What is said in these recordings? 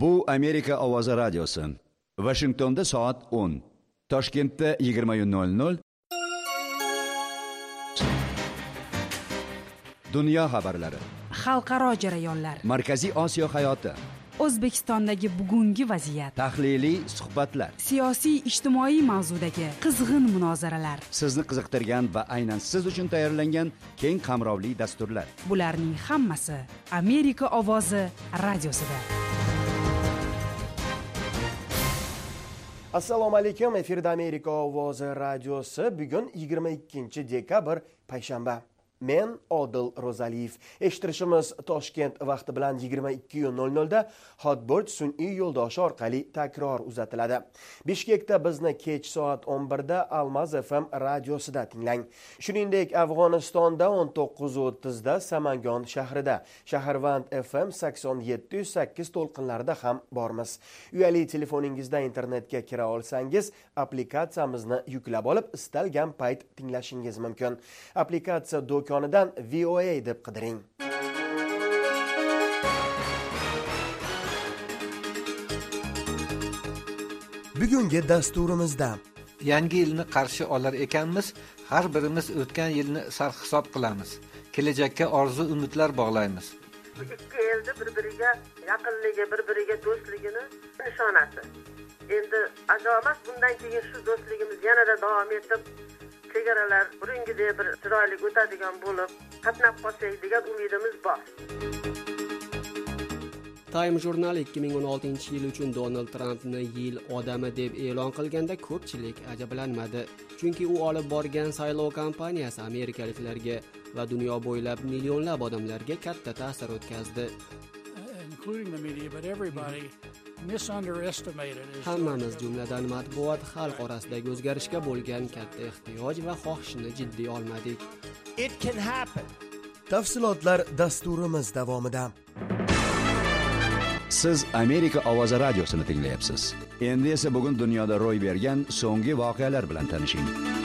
Bu Amerika ovozi radiosi. Washingtonda soat 10. Toshkentda 20:00. Dunyo xabarlari. Xalqaro jarayonlar. Markaziy Osiyo hayoti. O'zbekistondagi bugungi vaziyat. Tahliliy suhbatlar. Siyosiy ijtimoiy mavzudagi qizg'in munozaralar. Sizni qiziqtirgan va aynan siz uchun tayyorlangan keng qamrovli dasturlar. Bularning hammasi Amerika ovozi radiosida. Assalomu alaykum. Efirda Amerika ovozi radiosi. Bugun 22 dekabr payshanba. Men Odil Ro'zaliyev. Eshittirishimiz Toshkent vaqti bilan 22:00 da Hotbird sun'iy yo'ldoshi orqali takror uzatiladi. Bishkekda bizni kech soat 11 da Almaz FM radiosida tinglang. Shuningdek, Afg'onistonda 19:30 da Samangon shahrida, Shaharvand FM 87.8 to'lqinlarida ham bormiz. Uyali telefoningizda internetga kira olsangiz, applikatsiyamizni yuklab olib, istalgan payt tinglashingiz mumkin. Applikatsiya do'konidan VOA deb qidiring. Bugungi dasturimizda yangi yilni qarshi olar ekanmiz, har birimiz o'tgan yilni sarhisob qilamiz. Kelajakka orzu umidlar bog'laymiz. Ikki elni bir-biriga yaqinligi, bir-biriga do'stligini nishonasi. Endi ajoyib, bundan keyin shu do'stligimiz yanada davom etib, chegaralar burungidek bir chiroyli o'tadigan bo'lib, qatnab qolsak degan umidimiz bor. Time jurnali 2016-yil uchun Donald Trampni yil odami deb e'lon qilganda ko'pchilik ajablanmadi. Chunki u olib borgan saylov kampaniyasi amerikaliklarga va dunyo bo'ylab millionlab odamlarga katta ta'sir o'tkazdi. Hammamiz, jumladan matbuot, xalq orasidagi o'zgarishga bo'lgan katta ehtiyoj va xohishni jiddiy olmadik. Tafsilotlar dasturimiz davomida. Siz Amerika ovozi radiosini tinglayapsiz. Endi esa bugun dunyoda ro'y bergan so'nggi voqealar bilan tanishing.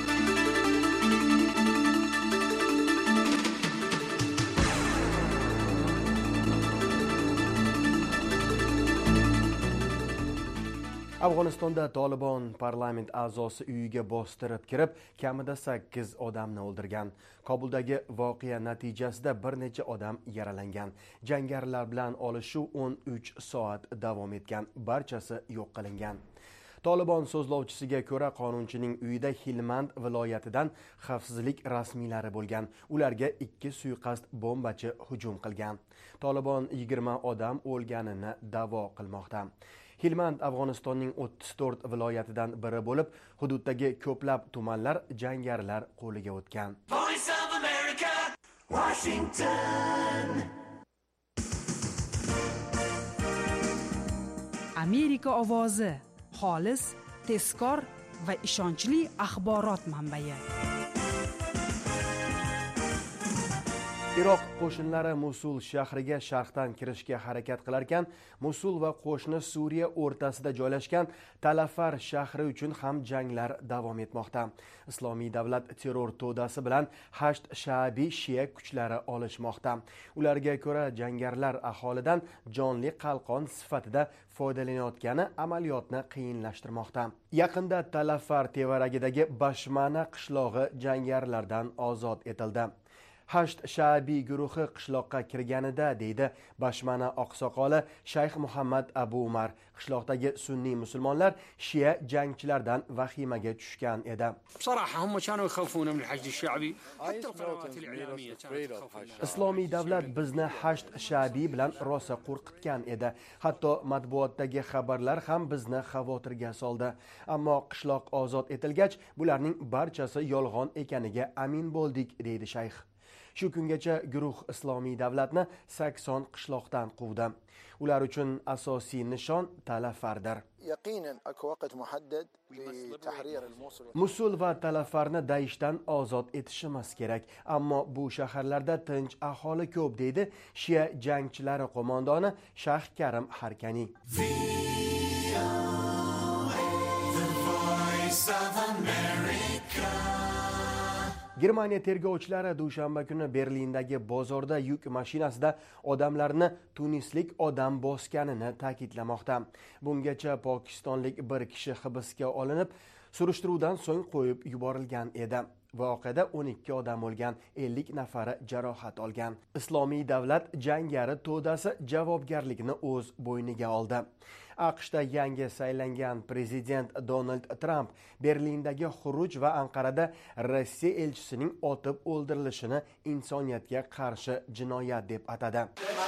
Afg'onistonda Tolibon parlament a'zosi uyiga bostirib kirib, kamida 8 odamni o'ldirgan. Kobuldagi voqea natijasida bir necha odam yaralangan. Jangarilar bilan olishuv 13 soat davom etgan. Barchasi yo'q qilingan. Tolibon so'zlovchisiga ko'ra, qonunchining uyida Hilmand viloyatidan xavfsizlik rasmiylari bo'lgan. Ularga 2 suiqasd bombachi hujum qilgan. Tolibon 20 odam o'lganini da'vo qilmoqda. Hilmand Afg'onistonning 34 viloyatidan biri bo'lib, hududdagi ko'plab tumanlar jangarilar qo'liga o'tgan. Voice of America, Washington. Amerika ovozi, xolis, tezkor va ishonchli axborot manbai. Iroq qo'shinlari Musul shahriga sharqdan kirishga harakat qilarkan, Musul va qo'shni Suriya o'rtasida joylashgan Talafar shahri uchun ham janglar davom etmoqda. Islomiy davlat terror to'dasi bilan Hasht sha'biy shiya kuchlari olishmoqda. Ularga ko'ra, jangarilar aholidan jonli qalqon sifatida foydalanayotgani amaliyotni qiyinlashtirmoqda. Yaqinda Talafar tevaragidagi Bashmana qishlog'i jangarilardan ozod etildi. Hasht sha'biy guruhi qishloqqa kirganida, deydi Bashmana oqsoqoli Shayx Muhammad Abu Umar, qishloqdagi sunniy musulmonlar shiya jangchilardan vahimaga tushgan edi. Islomiy davlat bizni Hasht sha'biy bilan rosa qo'rqitgan edi. Hatto matbuotdagi xabarlar ham bizni xavotirga soldi. Ammo qishloq ozod etilgach, bularning barchasi yolg'on ekaniga amin bo'ldik, deydi shayx. Shu kungacha guruh islomiy davlatni 80 qishloqdan quvdi. Ular uchun asosiy nishon Talafardir. Musul va Talafarni Daishdan ozod etishimiz kerak, ammo bu shaharlarda tinch aholi ko'p, deydi shiya jangchilari qo'mondoni Shayx Karim Harkani. Germaniya tergovchilari dushanba kuni Berlindagi bozorda yuk mashinasida odamlarni tunislik odam bosganini ta'kidlamoqda. Bungacha pokistonlik bir kishi hibsga olinib, surishtiruvdan so'ng qo'yib yuborilgan edi. Voqeada 12 odam o'lgan, 50 nafari jarohat olgan. Islomiy davlat jangari to'dasi javobgarlikni o'z bo'yniga oldi. AQShda yangi saylangan prezident Donald Trump Berlindagi xuruj va Anqarada Rossiya elchisining otib o'ldirilishini insoniyatga qarshi jinoyat deb atadi.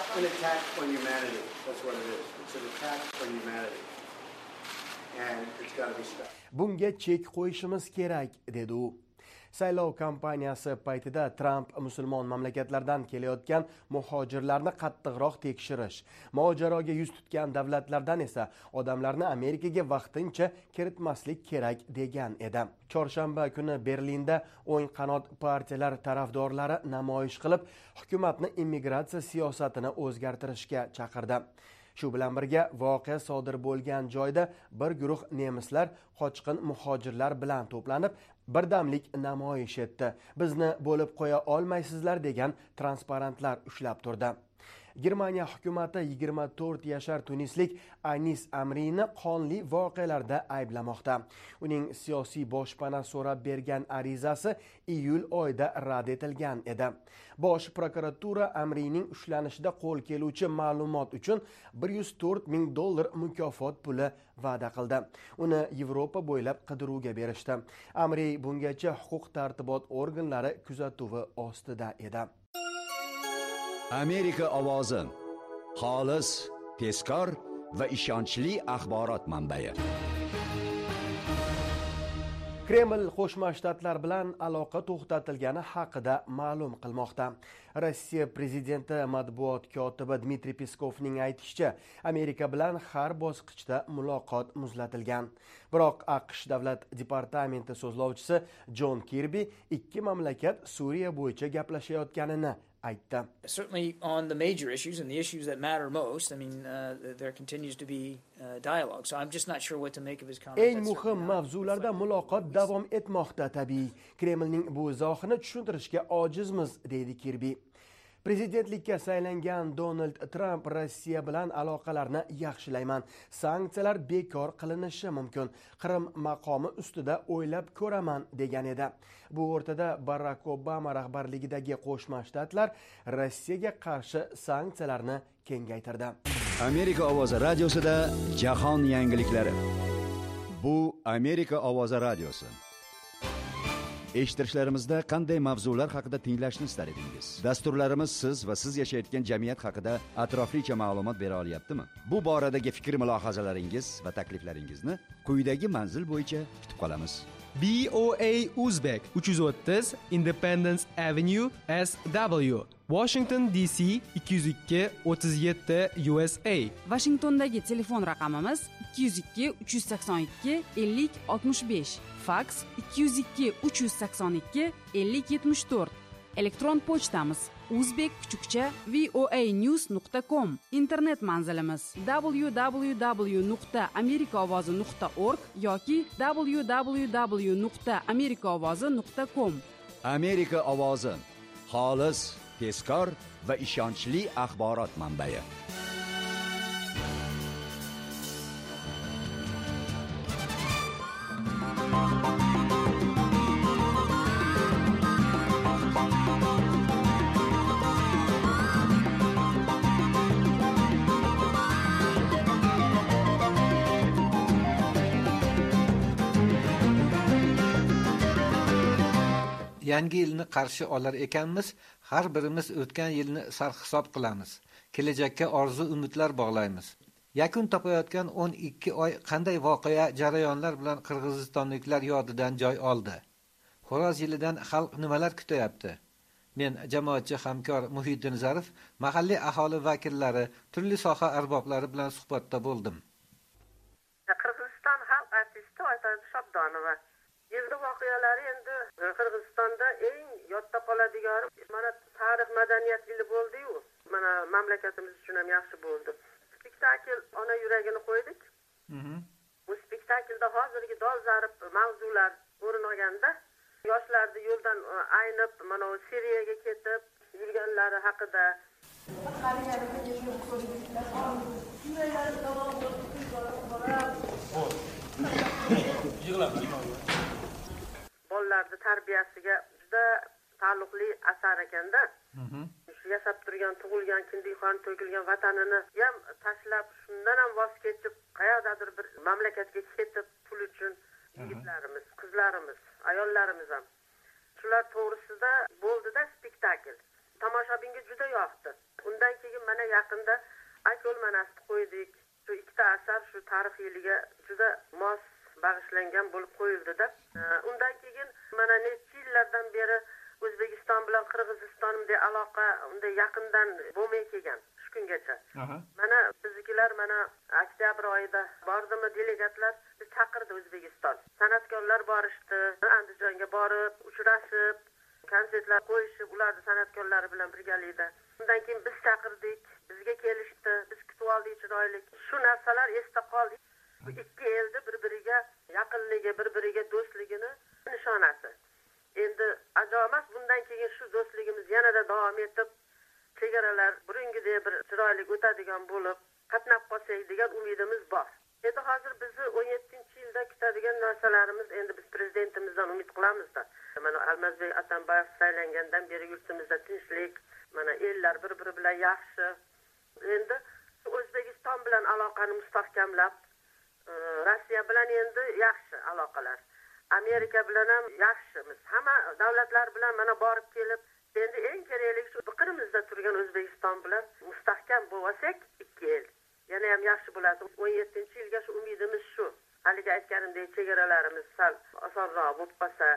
Bunga chek qo'yishimiz kerak, dedi u. Saylov kampaniyasi paytida Trump musulmon mamlakatlardan kelayotgan muhojirlarni qattiqroq tekshirish, mojaroga yuz tutgan davlatlardan esa odamlarni Amerikaga vaqtincha kiritmaslik kerak degan edi. Chorshanba kuni Berlinda o'ng qanot partiyalar tarafdorlari namoyish qilib, hukumatni immigratsiya siyosatini o'zgartirishga chaqirdi. Shu bilan birga voqea sodir bo'lgan joyda bir guruh nemislar qochqin muhojirlar bilan to'planib, birdamlik namoyish etdi. Bizni bo'lib qo'ya olmaysizlar degan transparentlar ushlab turdi. Germaniya hukumati 24 yashar tunislik Anis Amrini qonli voqealarda ayblamoqda. Uning siyosiy boshpana so'rab bergan arizasi iyul oyida rad etilgan edi. Bosh prokuratura Amrining ushlanishida qo'l keluvchi ma'lumot uchun $104,000 mukofot puli va'da qildi. Uni Yevropa bo'ylab qidiruvga berishdi. Amri bungacha huquq tartibot organlari kuzatuvi ostida edi. Amerika ovozi xolis, tezkor va ishonchli axborot manbai. Kreml Qo'shma Shtatlar bilan aloqa to'xtatilgani haqida ma'lum qilmoqda. Rossiya prezidenti matbuot kotibi Dmitriy Peskovning aytishicha, Amerika bilan har bosqichda muloqot muzlatilgan. Biroq AQSh davlat departamenti so'zlovchisi Jon Kirbi ikki mamlakat Suriya bo'yicha gaplashayotganini aytdi. Certainly on the major issues and the issues that matter most, there continues to be dialogue. So I'm just not sure what to make of his comments. Eng muhim mavzularda muloqot davom etmoqda tabiiy. Kremlning bu izohini tushuntirishga ojizmiz, deydi Kirbi. Prezidentlikka saylangan Donald Trump Rossiya bilan aloqalarni yaxshilayman. Sanksiyalar bekor qilinishi mumkin. Qrim maqomi ustida o'ylab ko'raman degan edi. Bu o'rtada Barack Obama rahbarligidagi Qo'shma Shtatlar Rossiyaga qarshi sanksiyalarni kengaytirdi. Amerika ovozi radiosida jahon yangiliklari. Bu Amerika ovozi radiosi. Eshittirishlarimizda qanday mavzular haqida tinglashni istar edingiz? Dasturlarimiz siz va siz yashayotgan jamiyat haqida atroflicha ma'lumot bera olyaptimi? Bu boradagi fikr-mulohazalaringiz va takliflaringizni quyidagi manzil bo'yicha kutib qolamiz. BOA Uzbek 330 Independence Avenue SW, Washington DC 202 37 USA. Vashingtondagi telefon raqamimiz 202 382 50 65, faks 202 382 50 74. Elektron pochtamiz uzbek_voanews.com. Internet manzilimiz www.amerikaovozi.org yoki www.amerikaovozi.com. Amerika ovozi xolis, tezkor va ishonchli axborot manbai. Yangi yilni qarshi olar ekanmiz, har birimiz o'tgan yilni sarhisob qilamiz. Kelajakka orzu umidlar bog'laymiz. Yakun topayotgan 12 oy qanday voqea jarayonlar bilan qirg'izistonliklar yodidan joy oldi? Xo'roz yilidan xalq nimalar kutayapti? Men jamoatchi hamkor Muhiddin Zarif, mahalliy aholi vakillari, turli soha arboblari bilan suhbatda bo'ldim. Qirg'iziston xalq artisti Oytazi Shodonova. Yilda voqealari endi Qirg'izistonda eng yodda qoladigan mana tarix madaniyat yili bo'ldi-yu. Mana mamlakatimiz uchun ham yaxshi bo'ldi. Spektakl ona yuragini qo'ydik. Bu spektaklda hozirgi dolzarb mavzular o'rin olganda yoshlarni yo'ldan asosan aynib mana Siriyaga ketib yurganlari haqida bolalarni tarbiyasiga juda taalluqli asar ekanda. Shu yashab turgan, tug'ilgan, kindiqon to'kilgan vatanini ham tashlab, shundan ham voz kechib, qayerdadir bir mamlakatga ketib pul uchun yigitlarimiz, qizlarimiz, ayollarimiz ham. Shular to'g'risida bo'ldi-da spektakl. Tomoshabinga juda yoqdi. Undan keyin mana yaqinda Akol manasini qo'ydik. Shu ikkita asar shu tarixiyligiga juda mos bag'ishlangan bo'lib qo'yildi-da. Undan keyin mana necha yillardan beri O'zbekiston bilan Qirg'iziston bunday aloqa unday yaqindan bo'lmay kelgan shu kungacha. Mana biznikilar mana oktyabr oyida bordimi delegatlar chaqirdi O'zbekiston. San'atkorlar borishdi, Andijonga borib, uchrashib, konsertlar qo'yishib, ularning san'atkorlari bilan birgalikda. Undan keyin biz chaqirdik, bizga kelishdi, biz kutib oldik chiroyli. Shu narsalar esda qoldi. Bu ikki elni bir-biriga yaqinligi, bir-biriga do'stligini nishonasi. Endi ajomas bundan keyin shu do'stligimiz yanada davom etib, chegaralar burungidek bir chiroyli o'tadigan bo'lib, qatnab qolsak degan umidimiz bor. Endi hozir bizni 17-yilda kutadigan narsalarimiz endi biz prezidentimizdan umid qilamiz-da. Mana Almazbek Atambayev saylangandan beri yurtimizda tinchlik, mana ellar bir-biri bilan yaxshi. Endi O'zbekiston bilan aloqani mustahkamlab, Rossiya bilan endi yaxshi aloqalar. Amerika bilan ham yaxshimiz. Hamma davlatlar bilan mana borib kelib, endi eng keraklisi shu biqirimizda turgan O'zbekiston bilan mustahkam bo'lsak, ikki el yana ham yaxshi bo'ladi. 17-yilga shu umidimiz shu. Haligi aytganimdek chegaralarimiz sal osonroq bo'lib qolsa,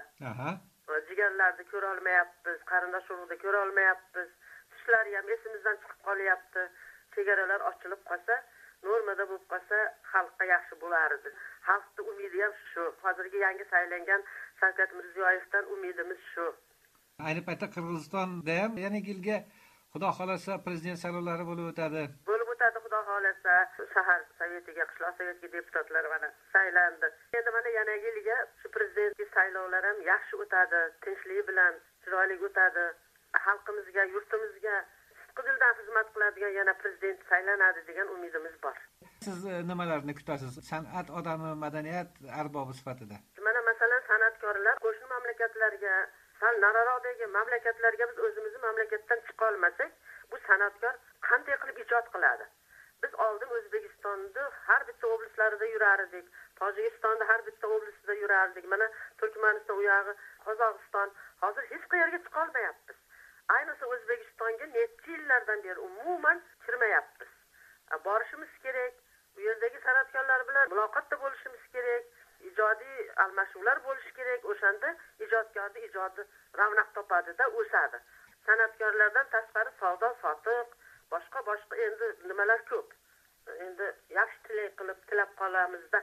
jigarlarni ko'ra olmayapmiz, qarindosh urug'ni ko'ra olmayapmiz. Ishlar ham esimizdan chiqib qolyapti. Chegaralar ochilib qolsa, normada bo'lib qolsa, xalqqa yaxshi bo'lardi. Xalqning umidi ham shu. Hozirgi yangi saylangan Shavkat Mirziyoyevdan umidimiz shu. Ayni paytda Qirg'izistonda ham yana yilga Xudo xolasa prezident saylovlari bo'lib o'tadi. Bo'lib o'tadi Xudo xolasa. Shahar sovetiga, qishloq sovetiga deputatlar mana saylandi. Endi mana yana yilga shu prezidentlik saylovlar ham yaxshi o'tadi, tinchlik bilan chiroyli o'tadi. Xalqimizga, yurtimizga qizildan xizmat qiladigan yana prezident saylanadi degan umidimiz bor. Siz nimalarni kutasiz? San'at odami, madaniyat arbobi sifatida. Mana masalan san'atkorlar qo'shni mamlakatlarga, sal nariroqdagi mamlakatlarga biz o'zimizni mamlakatdan chiqa olmasak, bu san'atkor qanday qilib ijod qiladi? Biz oldin O'zbekistonda har bitta oblastlarida yurardik, Tojikistonda har bitta oblastida yurardik. Mana Turkmaniston u yog'i, Qozog'iston, hozir hech qayerga chiqa olmayapmiz. Ayniqsa O'zbekistonga necha yillardan beri umuman kirmayapmiz. Borishimiz kerak. Bu yerdagi san'atkorlar bilan muloqotda bo'lishimiz kerak. Ijodiy almashuvlar bo'lishi kerak. O'shanda ijodkorning ijodi ravnaq topadida o'sadi. San'atkorlardan tashqari savdo, sotiq, boshqa endi nimalar ko'p. Endi yaxshi tilak qilib tilab qolamizda.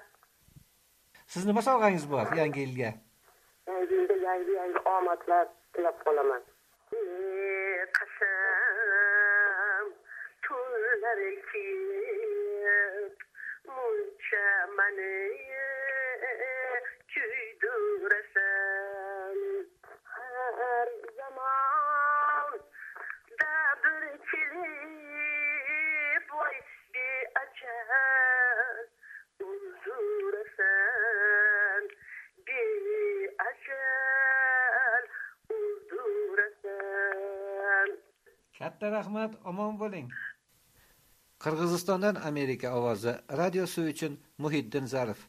Siz nima sovg'angiz bor yangi yilga? Yangi yilda yangi omadlar tilab qolaman. Qasam tunlar ekib muncha mani kuydurasan har zaman da bir kelib voy beajal uzdurasan beajal uzdurasan. Katta rahmat, omon bo'ling. Qirg'izistondan Amerika ovozi radiosi uchun Muhiddin Zarif.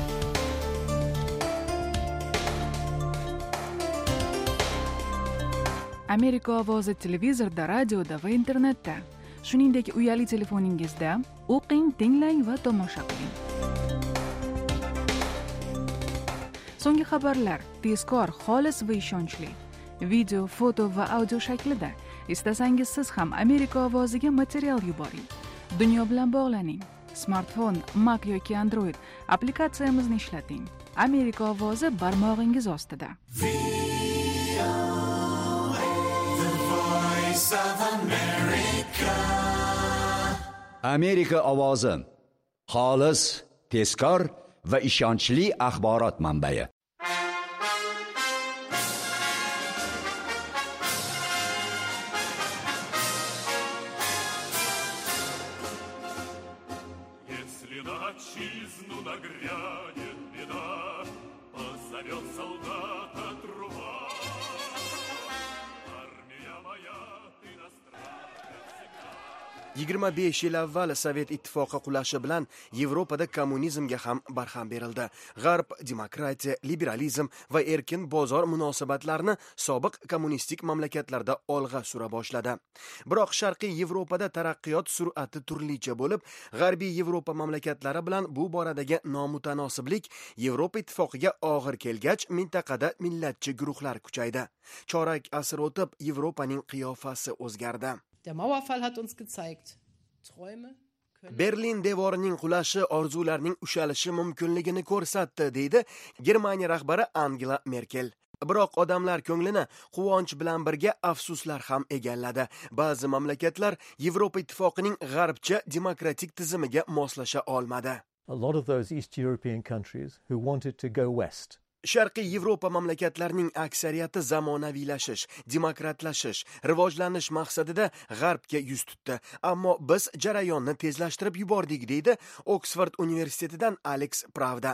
Amerika ovozi televizorda, radioda va internetda, shuningdek uyali telefoningizda o'qing, tinglang va tomosha qiling. So'nggi xabarlar tezkor, xolis va ishonchli. Video, foto va audio shaklida. Istasangiz siz ham Amerika ovoziga material yuboring. Dunyo bilan bog'laning. Smartfon, Mac yoki Android applikatsiyamizni ishlating. Amerika ovozi barmog'ingiz ostida. Amerika ovozi. Xolis, tezkor va ishonchli axborot manbai. отчизну нагрянет беда, позовет солдата труба. Армия моя, ты настраивай всегда. 25 yil avval Sovet ittifoqi qulashi bilan Yevropada kommunizmga ham barham berildi. G'arb demokratiya, liberalizm va erkin bozor munosabatlarini sobiq kommunistik mamlakatlarda olg'a sura boshladi. Biroq Sharqiy Yevropada taraqqiyot sur'ati turlicha bo'lib, G'arbiy Yevropa mamlakatlari bilan bu boradagi nomutanosiblik Yevropa ittifoqiga og'ir kelgach, mintaqada millatchi guruhlar kuchaydi. Chorak asr o'tib, Yevropaning qiyofasi o'zgardi. Der Mauerfall hat uns gezeigt, Träume können... Berlin devorining qulashi orzularning ushalishi mumkinligini ko'rsatdi, deydi Germaniya rahbari Angela Merkel. Biroq odamlar ko'nglini quvonch bilan birga afsuslar ham egalladi. Ba'zi mamlakatlar Yevropa ittifoqining g'arbcha demokratik tizimiga moslasha olmadi. A lot of those East European countries who wanted to go west. Sharqiy Yevropa mamlakatlarining aksariyati zamonaviylashish, demokratlashish, rivojlanish maqsadida g'arbga yuz tutdi. Ammo biz jarayonni tezlashtirib yubordik, deydi Oxford universitetidan Alex Pravda.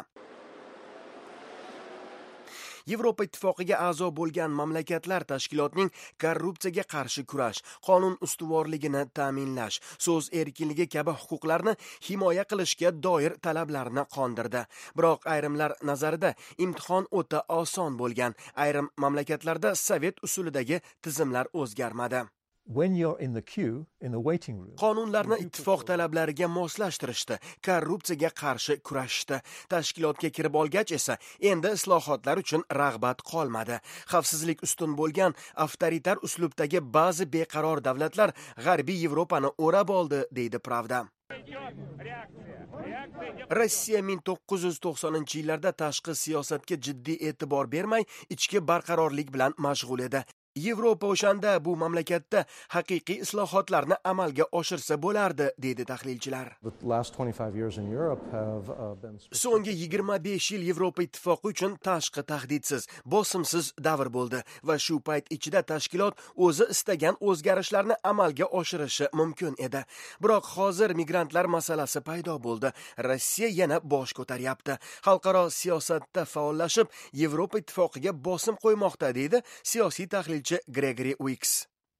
Yevropa ittifoqiga a'zo bo'lgan mamlakatlar tashkilotning korrupsiyaga qarshi kurash, qonun ustuvorligini ta'minlash, so'z erkinligi kabi huquqlarni himoya qilishga doir talablarni qondirdi. Biroq ayrimlar nazarida imtihon o'ta oson bo'lgan. Ayrim mamlakatlarda Sovet usulidagi tizimlar o'zgarmadi. When you're in the queue, in the waiting room... Qonunlarni ittifoq talablariga moslashtirishdi, korrupsiyaga qarshi kurashishdi. Tashkilotga kirib olgach esa endi islohotlar uchun rag'bat qolmadi. Xavfsizlik ustun bo'lgan avtoritar uslubdagi ba'zi beqaror davlatlar G'arbiy Yevropani o'rab oldi, deydi Pravda. Rossiya 1990-yillarda tashqi siyosatga jiddiy e'tibor bermay, ichki barqarorlik bilan mashg'ul edi. Yevropa o'shanda bu mamlakatda haqiqiy islohotlarni amalga oshirsa bo'lardi, deydi tahlilchilar. So'nggi 25 yil Yevropa ittifoqi uchun tashqi tahdidsiz, bosimsiz davr bo'ldi va shu payt ichida tashkilot o'zi istagan o'zgarishlarni amalga oshirishi mumkin edi. Biroq hozir migrantlar masalasi paydo bo'ldi. Rossiya yana bosh ko'taryapti. Xalqaro siyosatda faollashib, Yevropa ittifoqiga bosim qo'ymoqda, deydi siyosiy tahlilchi Gregory Wicks.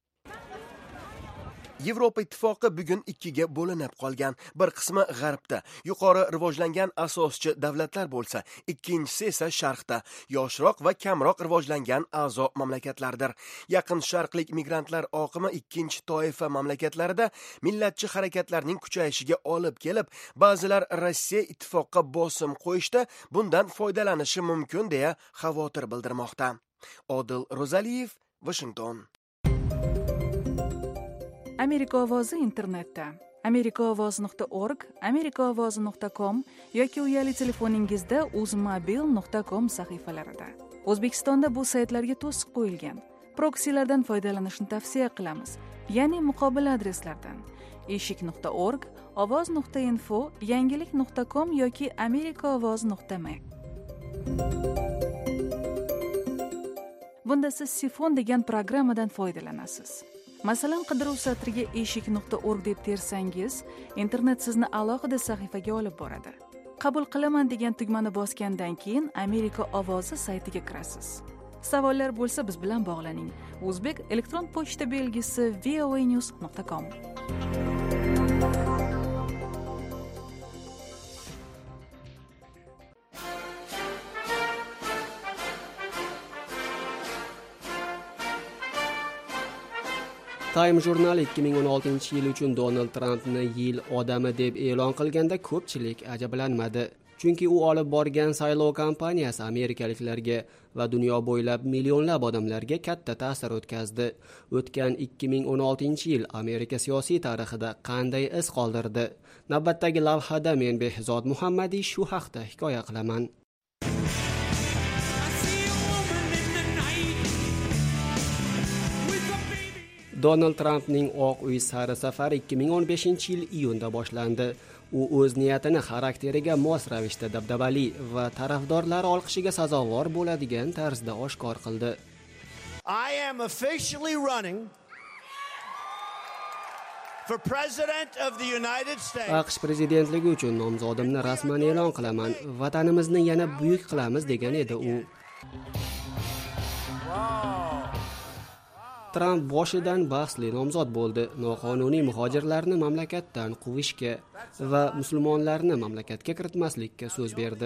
Yevropa ittifoqi bugun ikkiga bo'linib qolgan. Bir qismi g'arbda, yuqori rivojlangan asoschi davlatlar bo'lsa, ikkinchisi esa sharqda, yoshroq va kamroq rivojlangan a'zo mamlakatlardir. Yaqin sharqlik migrantlar oqimi ikkinchi toifa mamlakatlarida millatchi harakatlarning kuchayishiga olib kelib, ba'zilar Rossiya ittifoqqa bosim qo'yishda bundan foydalanishi mumkin deya xavotir bildirmoqda. Odil Rozaliyev, Washington. Amerika ovozi internetda amerikaovoz.org, amerikaovozi.com yoki uyali telefoningizda uzmobil.com sahifalarida. O'zbekistonda bu saytlarga to'siq qo'yilgan. Proksilardan foydalanishni tavsiya qilamiz, ya'ni muqobil adreslardan eshik.org, ovoz.info, yangilik.com yoki amerikaovoz.me. Bunda siz Sifon degan programmadan foydalanasiz. Masalan, qidiruv satriga eshik.org deb tersangiz, internet sizni alohida sahifaga olib boradi. Qabul qilaman degan tugmani bosgandan keyin Amerika ovozi saytiga kirasiz. Savollar bo'lsa biz bilan bog'laning. O'zbek elektron pochta belgisi voanews.com. Time jurnali 2016-yil uchun Donald Trampni yil odami deb e'lon qilganda ko'pchilik ajablanmadi. Chunki u olib borgan saylov kampaniyasi amerikaliklarga va dunyo bo'ylab millionlab odamlarga katta ta'sir o'tkazdi. O'tgan 2016-yil Amerika siyosiy tarixida qanday iz qoldirdi? Navbatdagi lavhada men Behzod Muhammadiy shu haqda hikoya qilaman. Donald Trampning Oq uy sari safari 2015-yil iyunda boshlandi. U o'z niyatini xarakteriga mos ravishda dabdabali va tarafdorlar olqishiga sazovor bo'ladigan tarzda oshkor qildi. I am officially running. for President of the United States. AQSh prezidentligi uchun nomzodimni rasman e'lon qilaman. Vatanimizni yana buyuk qilamiz degan edi u. Trump boshidan bahsli nomzod bo'ldi. Noqonuniy muhojirlarni mamlakatdan quvishga va musulmonlarni mamlakatga kiritmaslikka so'z berdi.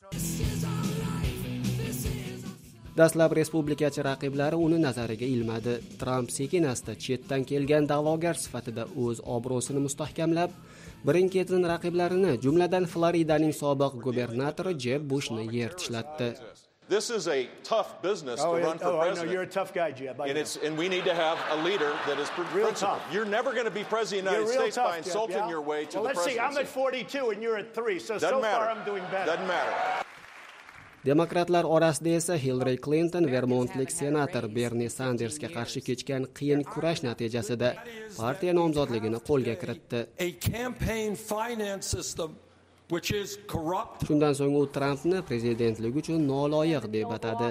Dastlab respublikachi raqiblari uni nazariga ilmadi. Trump sekin-asta chetdan kelgan da'vogar sifatida o'z obro'sini mustahkamlab, birin-ketin raqiblarini, jumladan Floridaning sobiq gubernatori Jeb Bushni yer tishlatdi. This is a tough business to run for president. I know you're a tough guy, Jeb. And we need to have a leader that is principled. You're never going to be president of the United States by insulting your way to the presidency. Let's see, I'm at 42 and you're at 3, so far I'm doing better. Doesn't matter. Demokratlar orasida esa Hillary Clinton Vermontlik senator Bernie Sandersga qarshi kechgan qiyin kurash natijasida partiya nomzodligini qo'lga kiritdi. Shundan so'ng u Trumpni prezidentlik uchun noloyiq deb atadi.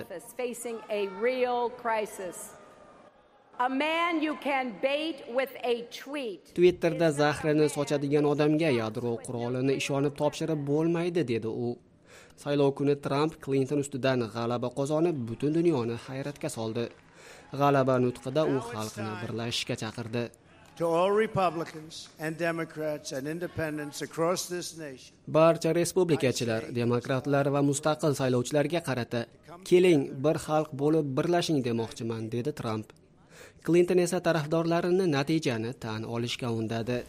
Twitterda zahrini sochadigan odamga yadro qurolini ishonib topshirib bo'lmaydi dedi u. Saylov kuni Trump Clinton ustidan g'alaba qozonib, butun dunyoni hayratga soldi. G'alaba nutqida u xalqni birlashishga chaqirdi. To all Republicans and Democrats and independents across this nation. Barcha respublikachilar, demokratlar va mustaqil saylovchilarga qarata, keling, bir xalq bo'lib birlashing demoqchiman, dedi Trump. Clinton esa tarafdorlarini natijani tan olishga undadi.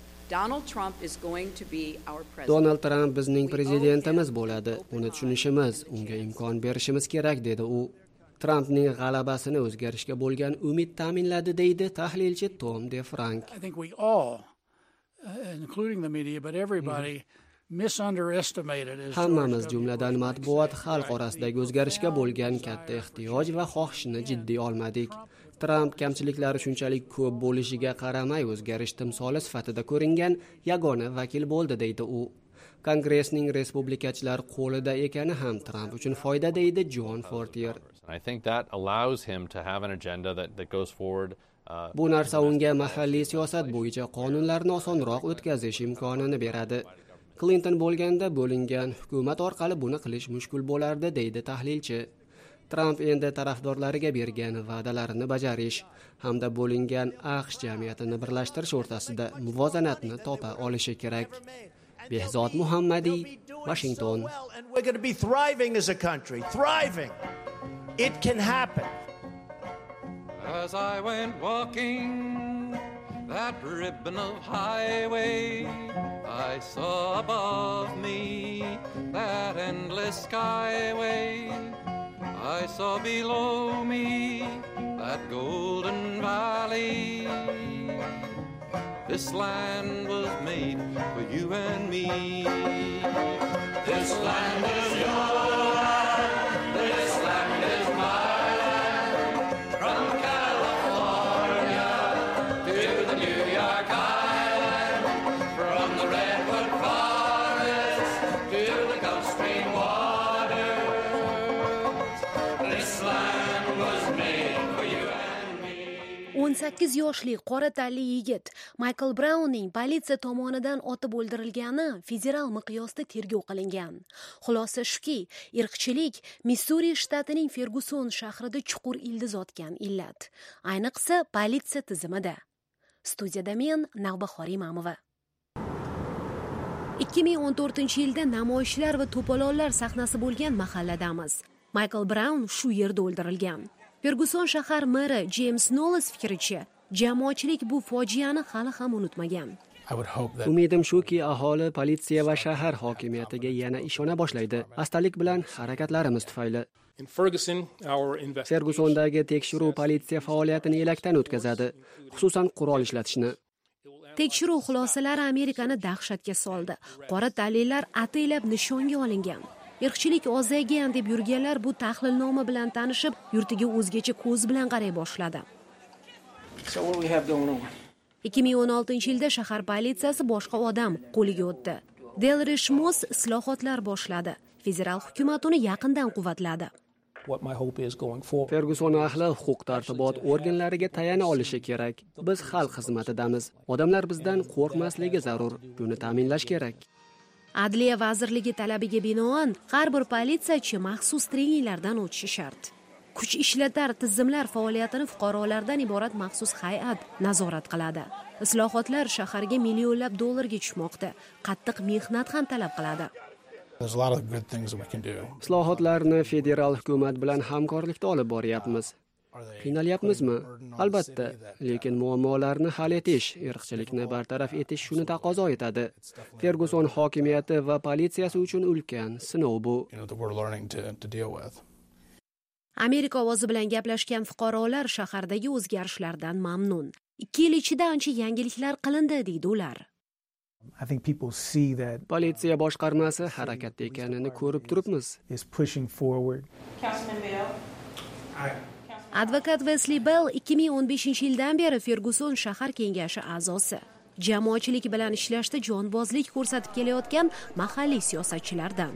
Donald Trump bizning prezidentimiz bo'ladi. Uni tushunishimiz, unga imkon berishimiz kerak, dedi u. Trumpning g'alabasini o'zgarishga bo'lgan umid ta'minladi, deydi tahlilchi Tom DeFrank. I think we all, including the media, but everybody misunderestimated his. Hammamiz, jumladan matbuot, xalq orasidagi o'zgarishga bo'lgan katta ehtiyoj va xohishni jiddiy olmadik. Trump kamchiliklari shunchalik ko'p bo'lishiga qaramay o'zgarish timsoli sifatida ko'ringan yagona vakil bo'ldi, deydi u. Kongressning respublikachilar qo'lida ekani ham Trump uchun foyda, deydi John Fortier. I think that allows him to have an agenda that goes forward. Bu narsa unga mahalliy siyosat bo'yicha qonunlarni osonroq o'tkazish imkonini beradi. Clinton bo'lganda bo'lingan hukumat orqali buni qilish mushkul bo'lardi, deydi tahlilchi. Trump endi tarafdorlariga bergan va'dalarini bajarish hamda bo'lingan AQSh jamiyatini birlashtirish o'rtasida muvozanatni topa olishi kerak. Behzod Muhammadiy, Washington. We're going to be thriving as a country, thriving. It can happen. As I went walking that ribbon of highway, I saw above me that endless skyway. I saw below me that golden valley. This land was made for you and me. This land is your land. This land is my land. From California to the New York Island. From the redwood forest to the Gulf Stream waters. This land was made for you and me. 18 yoshli qora tanli yigit Michael Brownning politsiya tomonidan otib o'ldirilgani federal miqyosda tergov qilingan. Xulosa shuki, irqchilik Missuri shtatining Ferguson shahrida chuqur ildiz otgan illat. Ayniqsa politsiya tizimida. Studiyada men Navbahor Imamova. 2014-yilda namoyishlar va to'polonlar sahnasi bo'lgan mahalladamiz. Michael Brown shu yerda o'ldirilgan. Ferguson shahar meri James Knowles fikricha, jamoatchilik bu fojiani hali ham unutmagan. Umidim shuki, aholi politsiya va shahar hokimiyatiga yana ishona boshlaydi, astalik bilan harakatlarimiz tufayli. Fergusondagi tekshiruv politsiya faoliyatini elakdan o'tkazadi, xususan qurol ishlatishni. Tekshiruv xulosalari Amerikani dahshatga soldi. Qora tanlilar ataylab nishonga olingan. Irqchilik ozaygan deb yurganlar bu tahlilnoma bilan tanishib, yurtiga o'zgacha ko'z bilan qaray boshladi. 2016-yilda shahar politsiyasi boshqa odam qo'liga o'tdi. Delrish Moss islohotlar boshladi. Federal hukumat uni yaqindan quvvatladi. what my hope is going forward. Ferguson ahli huquq-tartibot organlariga tayana olishi kerak. Biz xalq xizmatidamiz. Odamlar bizdan qo'rqmasligi zarur. Buni ta'minlash kerak. Adliya vazirligi talabiga binoan har bir politsiyachi maxsus treninglardan o'tishi shart. Kuch ishlatar tizimlar faoliyatini fuqarolardan iborat maxsus hay'at nazorat qiladi. Islohotlar shaharga millionlab dollarga tushmoqda. Qattiq mehnat ham talab qiladi. There's a lot of good things that we can do. Islohotlarni federal hukumat bilan hamkorlikda olib boryapmiz. Qiynalyapmizmi? Albatta, lekin muammolarni hal etish, irqchilikni bartaraf etish shuni taqozo etadi. Ferguson hokimiyati va politsiyasi uchun ulkan sinov bu. Amerika ovozi bilan gaplashgan fuqarolar shahardagi o'zgarishlardan mamnun. 2 yil ichida ancha yangiliklar qilindi, deydi ular. I think people see that Politsiya boshqarmasi harakatda ekanini ko'rib turibmiz. is pushing forward. Advokat Wesley Bell 2015-yildan beri Ferguson shahar kengashi a'zosi. Jamoatchilik bilan ishlashda jonbozlik ko'rsatib kelayotgan mahalliy siyosatchilardan.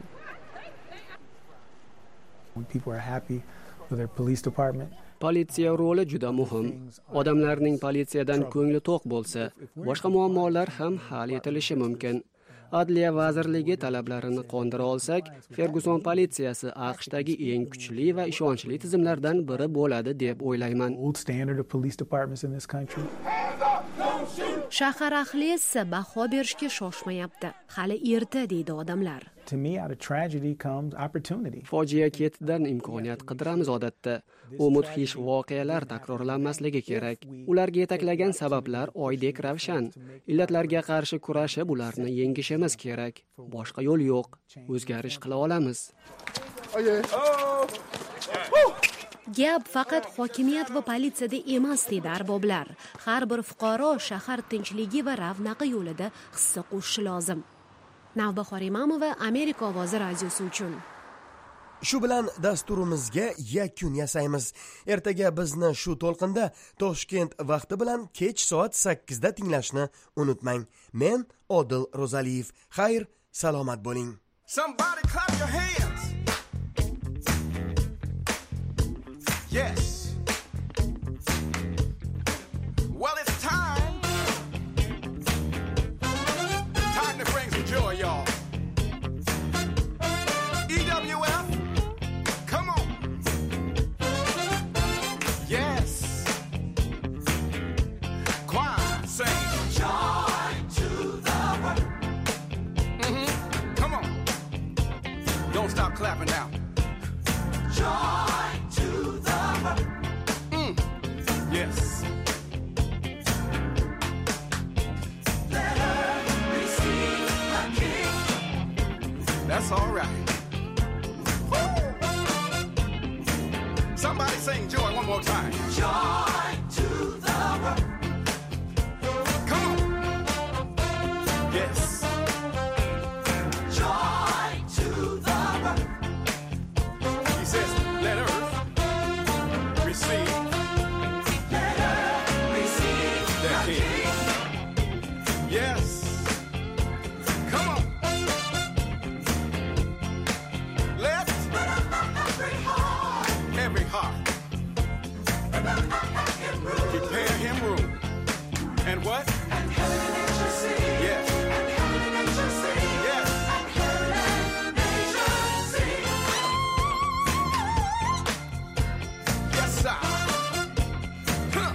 When people are happy with their police department, Politsiya roli juda muhim. Odamlarning politsiyadan ko'ngli to'q bo'lsa, boshqa muammolar ham hal etilishi mumkin. Adliya vazirligi talablarini qondira olsak, Ferguson politsiyasi AQShdagi eng kuchli va ishonchli tizimlardan biri bo'ladi deb o'ylayman. Gold standard of police departments in this country. Shahar ahli esa baho berishga shoshmayapti. Hali erta, deydi odamlar. To me, out of tragedy comes opportunity. Fojia ketidan imkoniyat qidiramiz odatda. U mudhish voqealar takrorlanmasligi kerak. Ularga yetaklagan sabablar oydek ravshan. Illatlarga qarshi kurashib ularni yengishimiz kerak. Boshqa yo'l yo'q. O'zgarish qila olamiz. Gap faqat hokimiyat va politsiyada emas, deydi arboblar. Har bir fuqaro shahar tinchligi va ravnaqi yo'lida hissa qo'shishi lozim. Navbahor Imamova, Amerika ovozi radiosi uchun. Shu bilan dasturimizga yakun yasaymiz. Ertaga bizni shu to'lqinda Toshkent vaqti bilan kech soat 8 da tinglashni unutmang. Men Odil Ro'zaliyev. Xayr, salomat bo'ling. Somebody clap your hands. Yes. Well, it's time. Time to bring some joy, y'all. EWF, come on. Yes. Choir, sing. Joy to the world. Come on. Don't stop clapping now. Joy to the world. Yes. Let earth receive the King. That's all right. Woo! Somebody sing joy one more time. Joy to the world. Come on. Yes. Joy to the world. He says, let earth receive. Let earth receive the King. Yes. Come on. Let every heart prepare him room. And what? And heaven and nature sing. Yes. And heaven and nature sing. Yes. And heaven and nature sing. Yes, sir. Huh.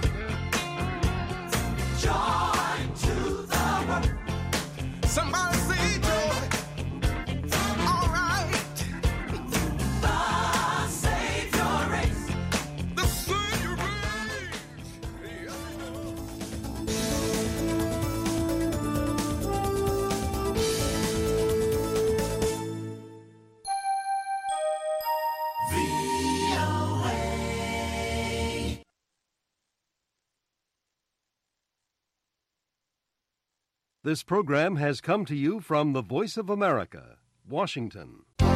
Joy to the world. Somebody say joy. All right. The Savior reigns. The Savior reigns. This program has come to you from the Voice of America, Washington.